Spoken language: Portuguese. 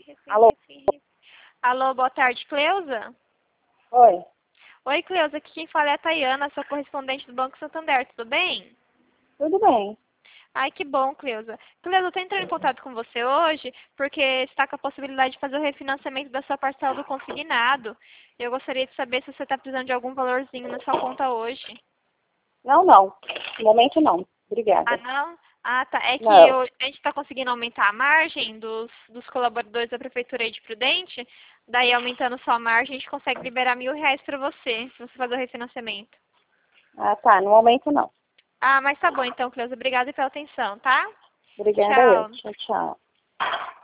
Alô? Alô, boa tarde, Cleusa? Oi. Oi, Cleusa, aqui quem fala é a Tayana, sua correspondente do Banco Santander, tudo bem? Tudo bem. Ai, que bom, Cleusa. Cleusa, eu tô entrando em contato com você hoje porque está com a possibilidade de fazer o refinanciamento da sua parcela do consignado. Eu gostaria de saber se você está precisando de algum valorzinho na sua conta hoje. Não, não. No momento não. Ah, Obrigada. não? Ah, tá. É que Não. a gente está conseguindo aumentar a margem dos colaboradores da Prefeitura aí de Prudente. Daí, aumentando sua margem, a gente consegue liberar R$ 1.000 para você, se você fazer o refinanciamento. Ah, tá. No momento não. Ah, mas tá bom então, Cleusa. Obrigada pela atenção, tá? Obrigada eu. Tchau. Tchau, tchau.